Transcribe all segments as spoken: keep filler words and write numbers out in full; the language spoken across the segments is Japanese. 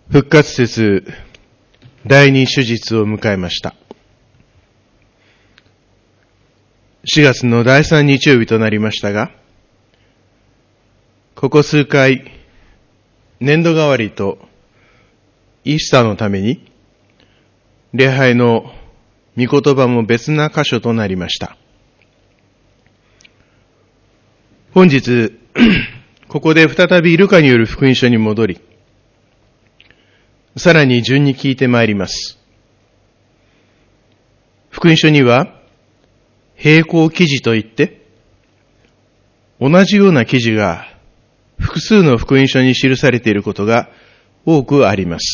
復活節第二手術を迎えました。しがつのだいさん日曜日となりましたが、ここ数回、年度替わりとイースターのために、礼拝の御言葉も別な箇所となりました。本日、ここで再びルカによる福音書に戻り、さらに順に聞いてまいります。福音書には、並行記事といって、同じような記事が複数の福音書に記されていることが多くあります。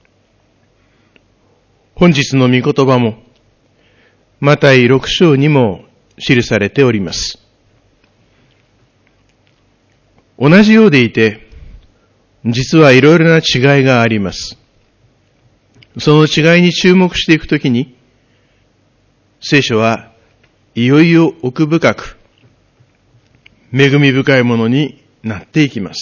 本日の御言葉も、マタイろく章にも記されております。同じようでいて、実はいろいろな違いがあります。その違いに注目していくときに、聖書はいよいよ奥深く、恵み深いものになっていきます。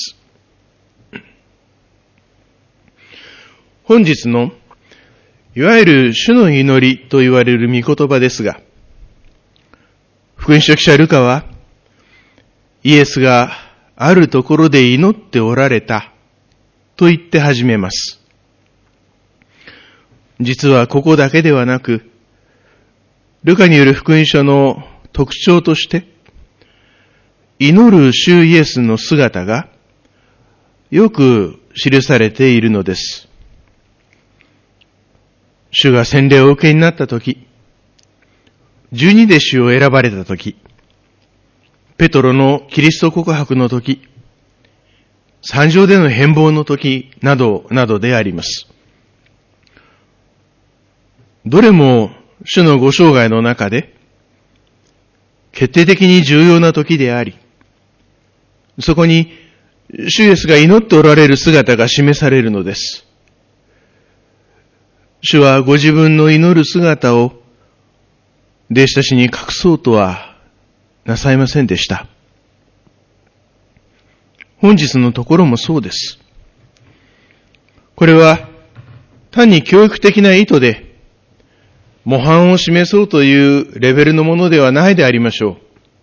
本日の、いわゆる主の祈りと言われる御言葉ですが、福音書記者ルカは、イエスがあるところで祈っておられたと言って始めます。実はここだけではなく、ルカによる福音書の特徴として、祈る主イエスの姿がよく記されているのです。主が洗礼をお受けになったとき、十二弟子を選ばれたとき、ペトロのキリスト告白のとき、山上での変貌のときなどなどであります。どれも主のご生涯の中で決定的に重要なときであり、そこに主イエスが祈っておられる姿が示されるのです。主はご自分の祈る姿を弟子たちに隠そうとはなさいませんでした。本日のところもそうです。これは単に教育的な意図で模範を示そうというレベルのものではないでありましょ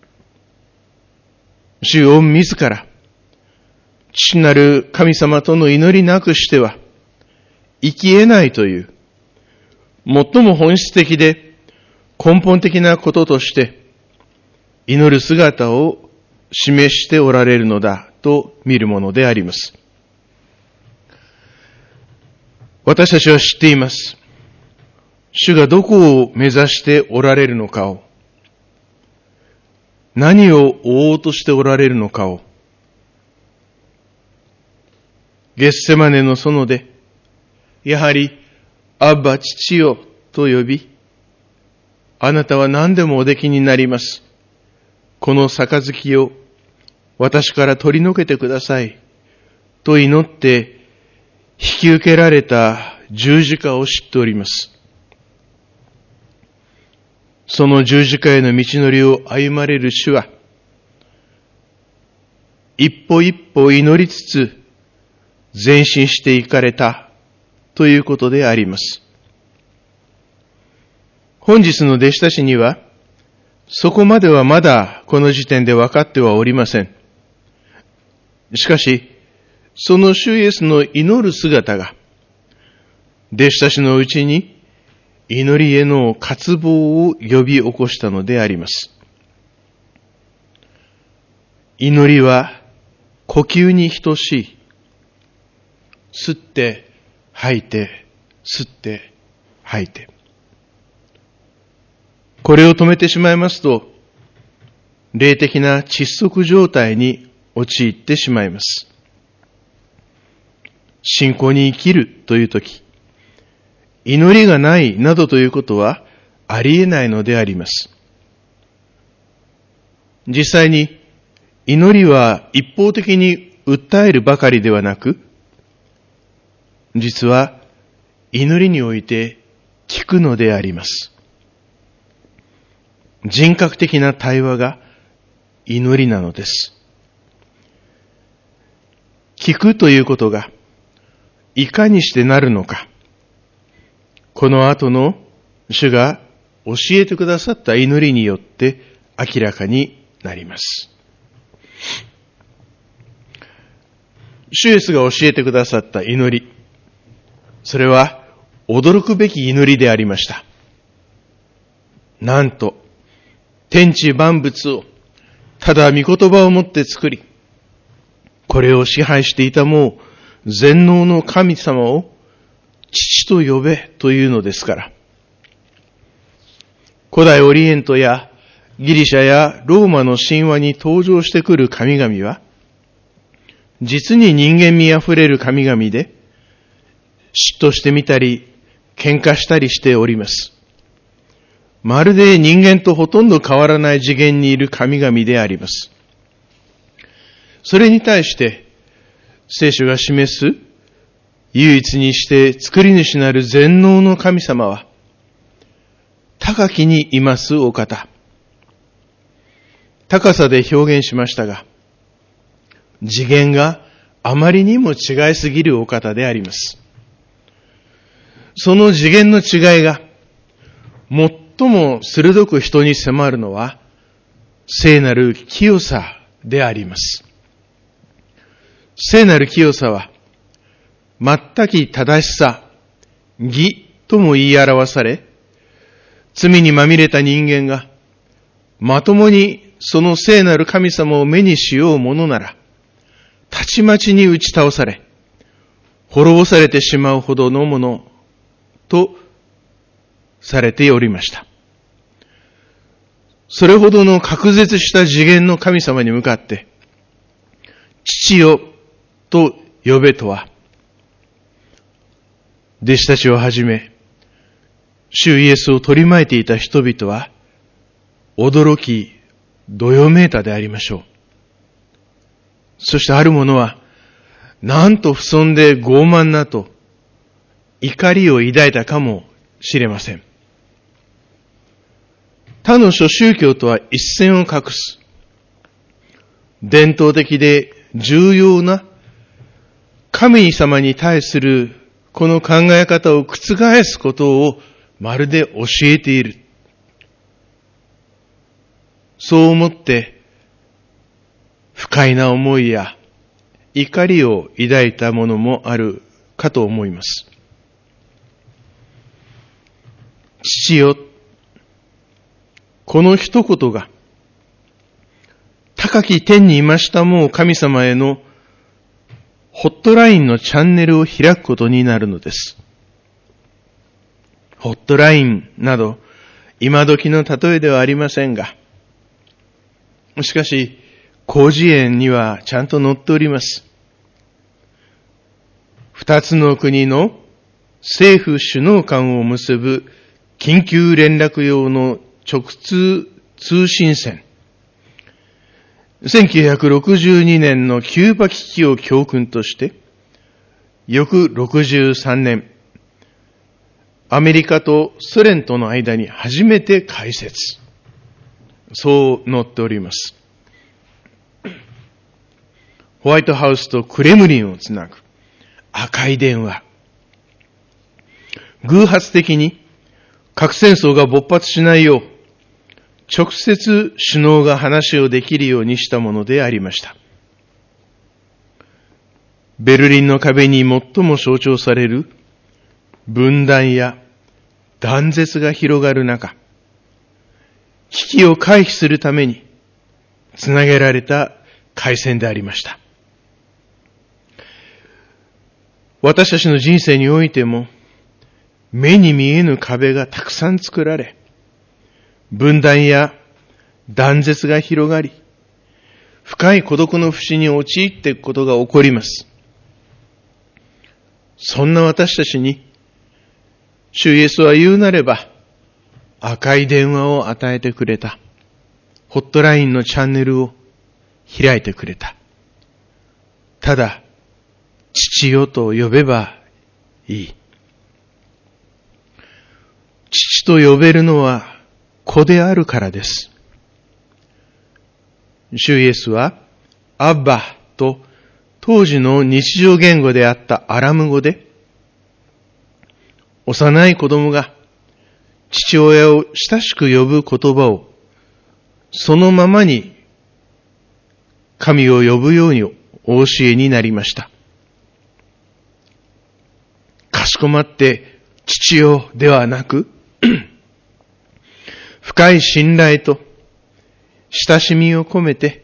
う。主を自ら父なる神様との祈りなくしては生き得ないという最も本質的で根本的なこととして祈る姿を示しておられるのだと見るものであります。私たちは知っています。主がどこを目指しておられるのかを、何を追おうとしておられるのかを、ゲッセマネの園で、やはり、アッバ父よと呼び、あなたは何でもおできになります。この杯を私から取り除けてください。と祈って引き受けられた十字架を知っております。その十字架への道のりを歩まれる主は、一歩一歩祈りつつ前進していかれたということであります。本日の弟子たちには、そこまではまだこの時点で分かってはおりません。しかし、その主イエスの祈る姿が、弟子たちのうちに祈りへの渇望を呼び起こしたのであります。祈りは呼吸に等しい。吸って、吐いて、吸って、吐いて。これを止めてしまいますと、霊的な窒息状態に陥ってしまいます。信仰に生きるというとき、祈りがないなどということはありえないのであります。実際に祈りは一方的に訴えるばかりではなく、実は祈りにおいて聞くのであります。人格的な対話が祈りなのです。聞くということがいかにしてなるのか、この後の主が教えてくださった祈りによって明らかになります。主イエスが教えてくださった祈り、それは驚くべき祈りでありました。なんと、天地万物をただ御言葉をもって作り、これを支配していたもう全能の神様を父と呼べというのですから。古代オリエントやギリシャやローマの神話に登場してくる神々は、実に人間味あふれる神々で、嫉妬してみたり、喧嘩したりしております。まるで人間とほとんど変わらない次元にいる神々であります。それに対して、聖書が示す、唯一にして作り主なる全能の神様は、高きにいますお方。高さで表現しましたが、次元があまりにも違いすぎるお方であります。その次元の違いが、最も鋭く人に迫るのは、聖なる清さであります。聖なる清さは、全き正しさ、義とも言い表され、罪にまみれた人間が、まともにその聖なる神様を目にしようものなら、たちまちに打ち倒され、滅ぼされてしまうほどのものとされておりました。それほどの隔絶した次元の神様に向かって、父よと呼べとは、弟子たちをはじめ、主イエスを取り巻いていた人々は、驚き、どよめいたでありましょう。そしてある者は、なんと不遜で傲慢なと、怒りを抱いたかもしれません。他の諸宗教とは一線を画す、伝統的で重要な神様に対するこの考え方を覆すことをまるで教えている。そう思って不快な思いや怒りを抱いたものもあるかと思います。父よ、この一言が高き天にいましたもう神様へのホットラインのチャンネルを開くことになるのです。ホットラインなど今時の例えではありませんが、しかし広辞苑にはちゃんと載っております。二つの国の政府首脳間を結ぶ緊急連絡用の直通通信線。せんきゅうひゃくろくじゅうにねんのキューバ危機を教訓として、翌ろくじゅうさんねん、アメリカとソ連との間に初めて開設。そう載っております。ホワイトハウスとクレムリンをつなぐ赤い電話。偶発的に核戦争が勃発しないよう、直接首脳が話をできるようにしたものでありました。ベルリンの壁に最も象徴される分断や断絶が広がる中、危機を回避するためにつなげられた回線でありました。私たちの人生においても、目に見えぬ壁がたくさん作られ、分断や断絶が広がり、深い孤独の淵に陥っていくことが起こります。そんな私たちに、主イエスは言うなれば、赤い電話を与えてくれた。ホットラインのチャンネルを開いてくれた。ただ、父よと呼べばいい。父と呼べるのは子であるからです。主イエスは、アッバと当時の日常言語であったアラム語で、幼い子供が父親を親しく呼ぶ言葉をそのままに神を呼ぶようにお教えになりました。かしこまって父よではなく、深い信頼と親しみを込めて、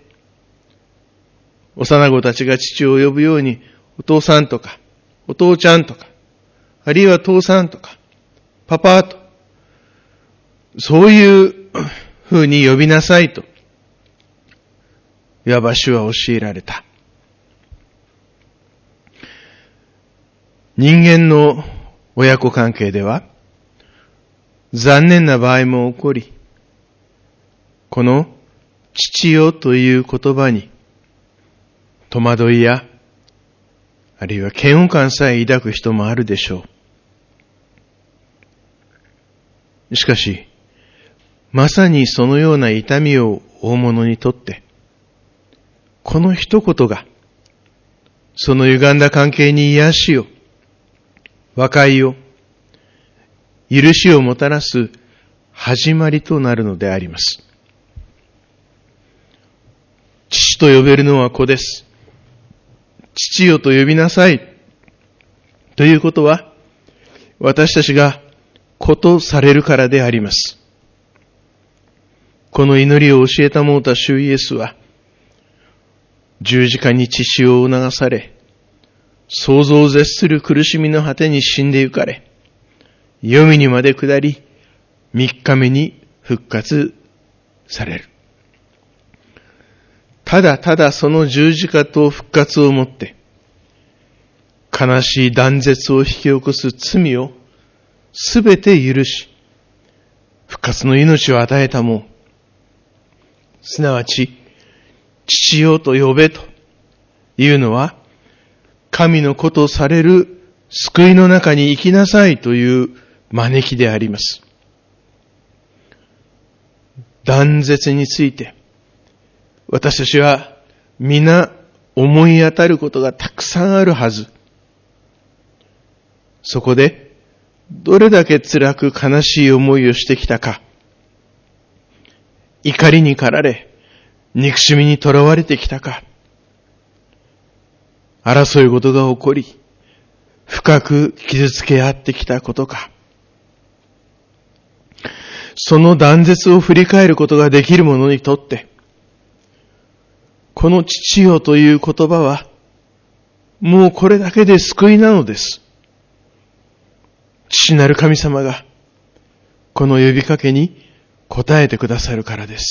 幼子たちが父を呼ぶように、お父さんとか、お父ちゃんとか、あるいは父さんとか、パパと、そういう風に呼びなさいと、いわば主は教えられた。人間の親子関係では、残念な場合も起こり、この父よという言葉に戸惑いや、あるいは嫌悪感さえ抱く人もあるでしょう。しかし、まさにそのような痛みを負う者にとって、この一言が、その歪んだ関係に癒しを、和解を、許しをもたらす始まりとなるのであります。父と呼べるのは子です。父よと呼びなさい。ということは、私たちが子とされるからであります。この祈りを教えたもうた主イエスは、十字架に血潮を流され、想像を絶する苦しみの果てに死んでゆかれ、黄泉にまで下り、三日目に復活される。ただただその十字架と復活をもって、悲しい断絶を引き起こす罪をすべて許し、復活の命を与えたもん。すなわち、父よと呼べというのは、神の子とされる救いの中に生きなさいという招きであります。断絶について、私たちは皆思い当たることがたくさんあるはず。そこで、どれだけ辛く悲しい思いをしてきたか。怒りに駆られ、憎しみにとらわれてきたか。争い事が起こり、深く傷つけ合ってきたことか。その断絶を振り返ることができる者にとって、この父よという言葉は、もうこれだけで救いなのです。父なる神様が、この呼びかけに応えてくださるからです。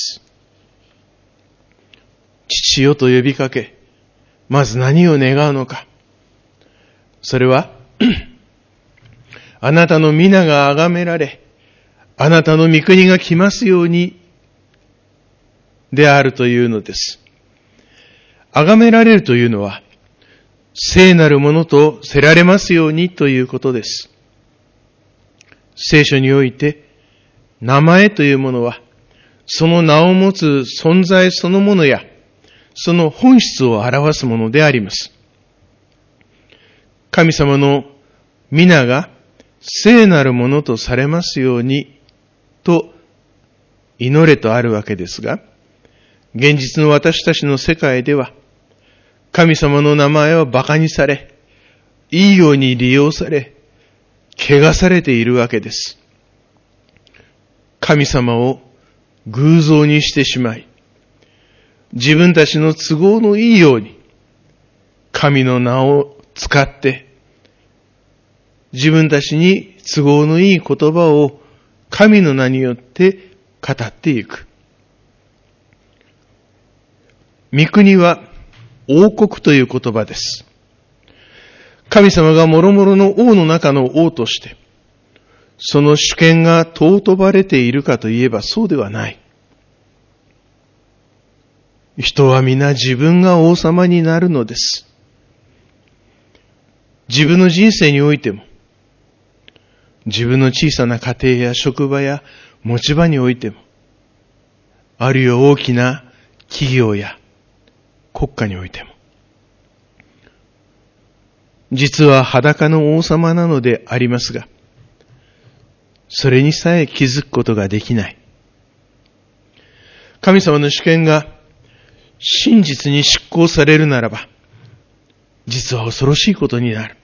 父よと呼びかけ、まず何を願うのか。それは、あなたの皆が崇められ、あなたの御国が来ますように、であるというのです。崇められるというのは、聖なるものとせられますようにということです。聖書において、名前というものは、その名を持つ存在そのものや、その本質を表すものであります。神様の皆が聖なるものとされますようにと祈れとあるわけですが、現実の私たちの世界では、神様の名前は馬鹿にされ、いいように利用され、汚されているわけです。神様を偶像にしてしまい、自分たちの都合のいいように、神の名を使って、自分たちに都合のいい言葉を神の名によって語っていく。御国は王国という言葉です。神様が諸々の王の中の王として、その主権が尊ばれているかといえばそうではない。人は皆自分が王様になるのです。自分の人生においても、自分の小さな家庭や職場や持ち場においても、あるいは大きな企業や国家においても、 実は裸の王様なのでありますが、それにさえ気づくことができない。神様の主権が真実に執行されるならば、実は恐ろしいことになる。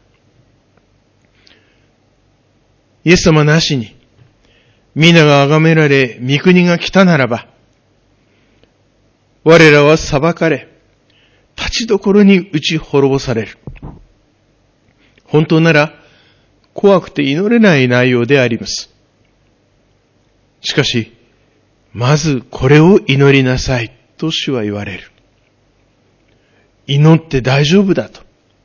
イエス様なしに、皆が崇められ、御国が来たならば、我らは裁かれ、立ちどころに打ち滅ぼされる。本当なら、怖くて祈れない内容であります。しかし、まずこれを祈りなさいと主は言われる。祈って大丈夫だと。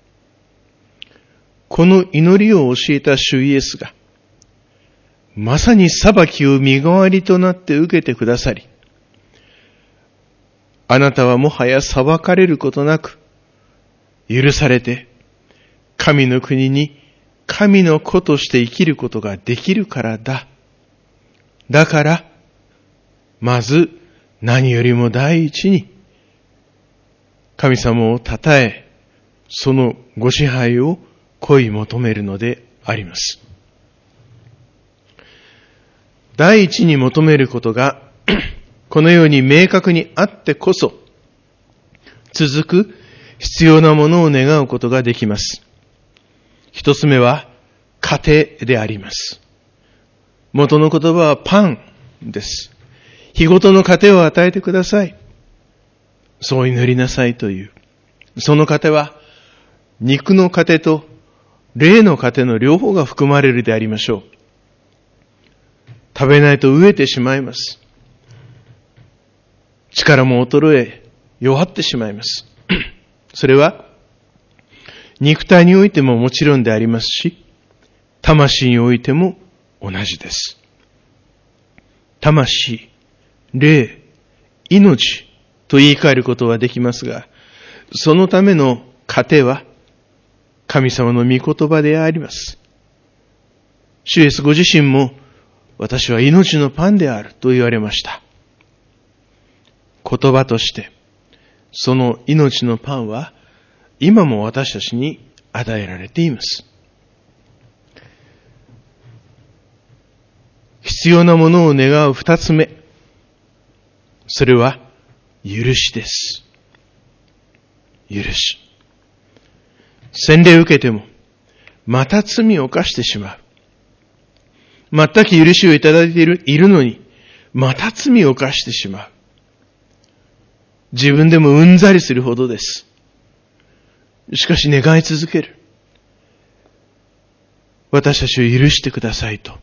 この祈りを教えた主イエスが、まさに裁きを身代わりとなって受けてくださり、あなたはもはや裁かれることなく、許されて、神の国に神の子として生きることができるからだ。だから、まず何よりも第一に、神様を称え、そのご支配を恋い求めるのであります。第一に求めることが、このように明確にあってこそ、続く必要なものを願うことができます。一つ目は、家庭であります。元の言葉はパンです。日ごとの糧を与えてください。そう祈りなさいという。その糧は、肉の糧と霊の糧の両方が含まれるでありましょう。食べないと飢えてしまいます。力も衰え、弱ってしまいます。それは、肉体においてももちろんでありますし、魂においても同じです。魂、霊、命と言い換えることはできますが、そのための糧は、神様の御言葉であります。主イエスご自身も、私は命のパンであると言われました。言葉として、その命のパンは、今も私たちに与えられています。必要なものを願う二つ目。それは、許しです。許し。洗礼を受けても、また罪を犯してしまう。全く許しをいただいている、いるのに、また罪を犯してしまう。自分でもうんざりするほどです。しかし願い続ける。私たちを許してくださいと。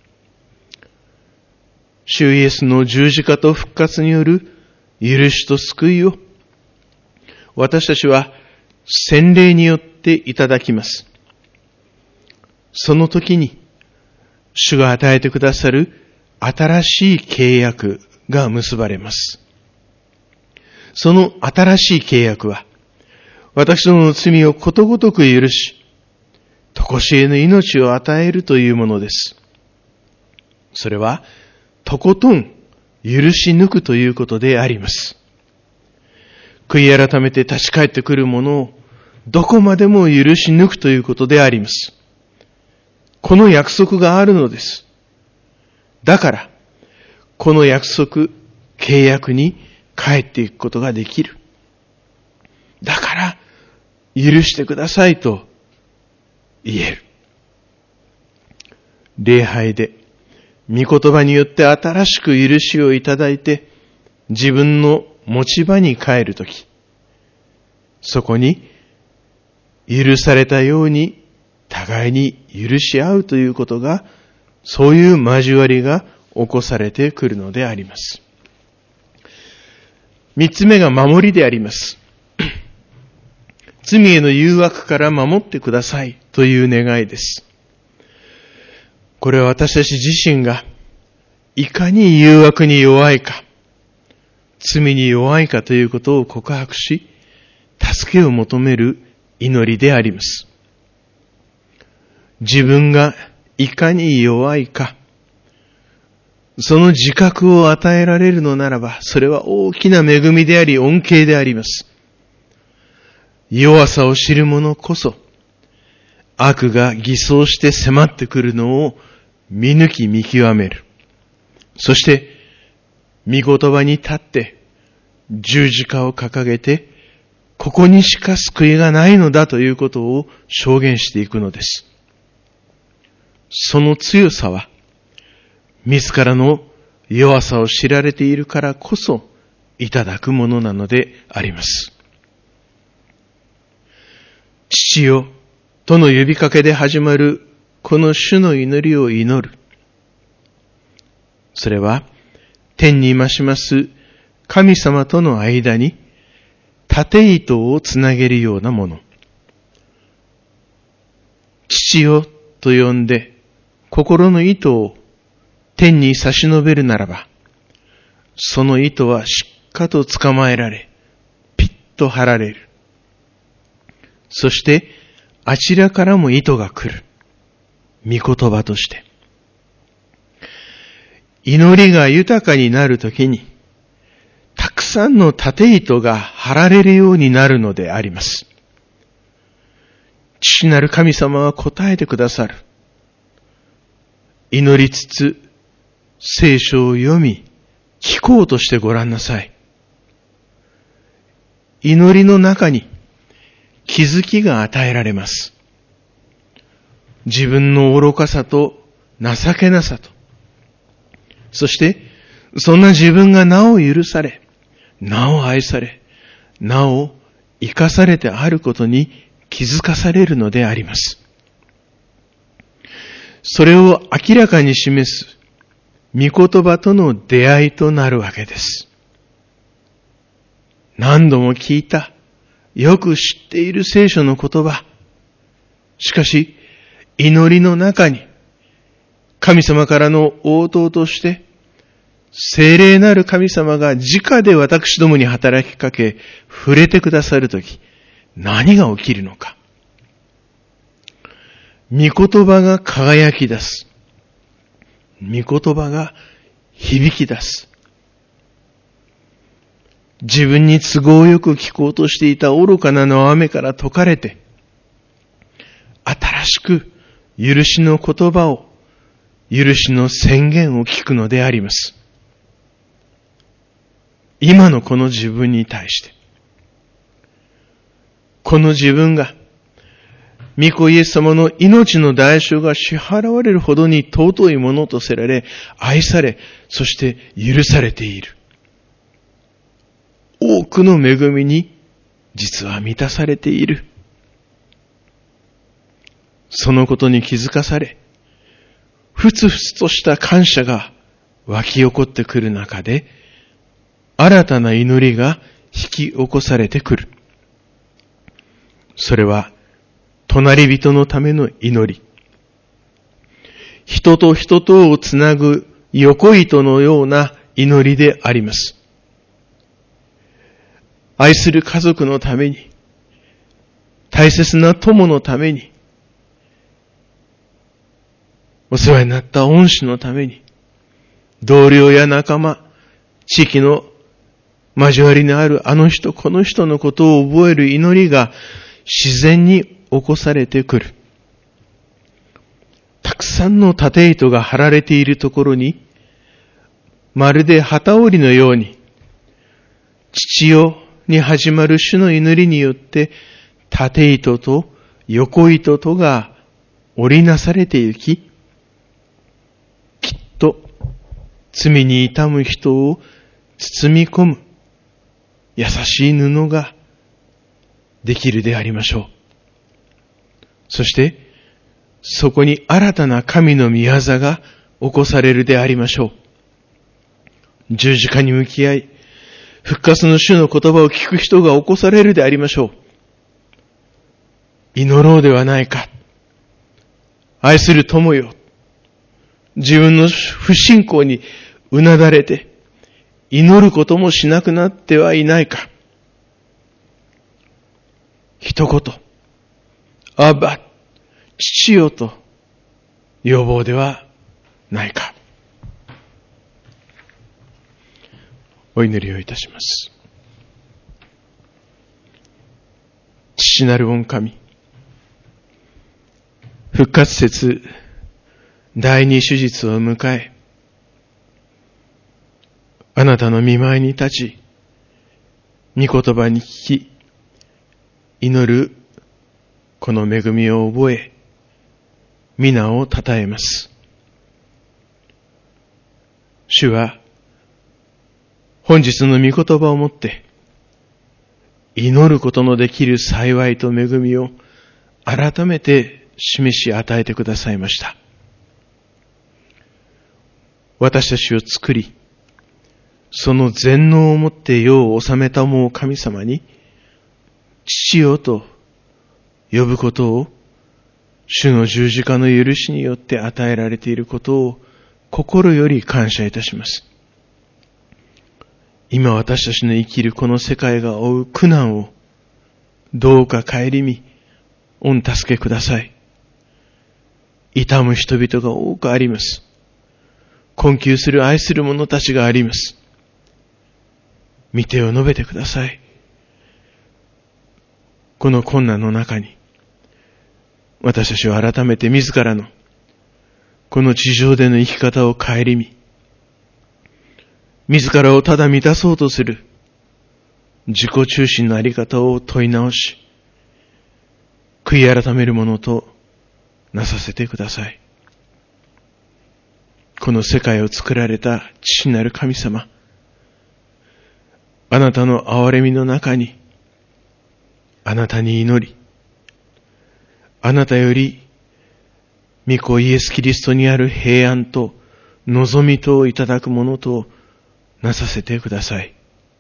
主イエスの十字架と復活による許しと救いを、私たちは洗礼によっていただきます。その時に、主が与えてくださる新しい契約が結ばれます。その新しい契約は、私どもの罪をことごとく許し、とこしえの命を与えるというものです。それは、とことん許し抜くということであります。悔い改めて立ち返ってくるものを、どこまでも許し抜くということであります。この約束があるのです。だから、この約束、契約に帰っていくことができる。だから、許してくださいと言える。礼拝で、御言葉によって新しく許しをいただいて、自分の持ち場に帰るとき、そこに、許されたように、互いに許し合うということが、そういう交わりが起こされてくるのであります。三つ目が守りであります。罪への誘惑から守ってくださいという願いです。これは私たち自身がいかに誘惑に弱いか、罪に弱いかということを告白し、助けを求める祈りであります。自分がいかに弱いか、その自覚を与えられるのならば、それは大きな恵みであり恩恵であります。弱さを知る者こそ、 悪が偽装して迫ってくるのを見抜き見極める。そして、御言葉に立って十字架を掲げて、ここにしか救いがないのだということを証言していくのです。その強さは、自らの弱さを知られているからこそいただくものなのであります。父よとの呼びかけで始まるこの主の祈りを祈る。それは天に増します神様との間に縦糸をつなげるようなもの。父よと呼んで心の糸を天に差し伸べるならば、その糸はしっかと捕まえられ、ピッと張られる。そして、あちらからも糸が来る。御言葉として。祈りが豊かになるときに、たくさんの縦糸が張られるようになるのであります。父なる神様は答えてくださる。祈りつつ、聖書を読み、聞こうとしてごらんなさい。祈りの中に気づきが与えられます。自分の愚かさと情けなさと、そしてそんな自分がなお許され、なお愛され、なお生かされてあることに気づかされるのであります。それを明らかに示す御言葉との出会いとなるわけです。何度も聞いた、よく知っている聖書の言葉。しかし、祈りの中に、神様からの応答として、聖霊なる神様が直で私どもに働きかけ、触れてくださるとき、何が起きるのか。御言葉が輝き出す。御言葉が響き出す。自分に都合よく聞こうとしていた愚かなの雨から解かれて、新しく許しの言葉を、許しの宣言を聞くのであります。今のこの自分に対して、この自分が、御子イエス様の命の代償が支払われるほどに尊いものとせられ、愛され、そして許されている。多くの恵みに実は満たされている。そのことに気づかされ、ふつふつとした感謝が湧き起こってくる中で、新たな祈りが引き起こされてくる。それは、隣人のための祈り。人と人とをつなぐ横糸のような祈りであります。愛する家族のために、大切な友のために、お世話になった恩師のために、同僚や仲間、地域の交わりのあるあの人この人のことを覚える祈りが自然に起こされてくる。たくさんの縦糸が張られているところに、まるで機織りのように、父よに始まる主の祈りによって、縦糸と横糸とが織りなされて行き、きっと罪に痛む人を包み込む優しい布ができるでありましょう。そして、そこに新たな神の御業が起こされるでありましょう。十字架に向き合い、復活の主の言葉を聞く人が起こされるでありましょう。祈ろうではないか。愛する友よ。自分の不信仰にうなだれて、祈ることもしなくなってはいないか。一言、アバ、父よと要望ではないか。お祈りをいたします。父なる御神、 復活節第二手術を迎え、あなたの御前に立ち、御言葉に聞き、祈るこの恵みを覚え、皆を称えます。主は、本日の御言葉をもって、祈ることのできる幸いと恵みを改めて示し与えてくださいました。私たちを作り、その全能をもって世を治めたもう神様に、父よと呼ぶことを、主の十字架の許しによって与えられていることを心より感謝いたします。今私たちの生きるこの世界が負う苦難をどうか顧み、御助けください。痛む人々が多くあります。困窮する愛する者たちがあります。御手を述べてください。この困難の中に、私たちは改めて自らのこの地上での生き方を顧み、自らをただ満たそうとする自己中心のあり方を問い直し、悔い改めるものとなさせてください。この世界を作られた父なる神様、あなたの憐れみの中に、あなたに祈り、あなたより御子イエス・キリストにある平安と望みとをいただくものとなさせてください。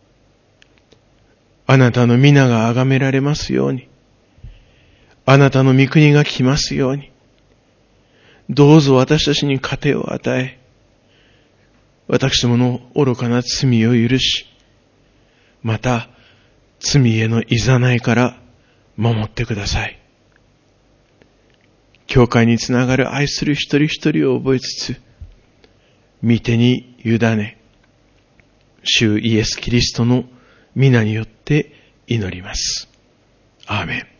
あなたの皆が崇められますように、あなたの御国が来ますように、どうぞ私たちに糧を与え、私どもの愚かな罪を許し、また罪への誘いから守ってください。教会につながる愛する一人一人を覚えつつ、御手に委ね、主イエス・キリストの皆によって祈ります。アーメン。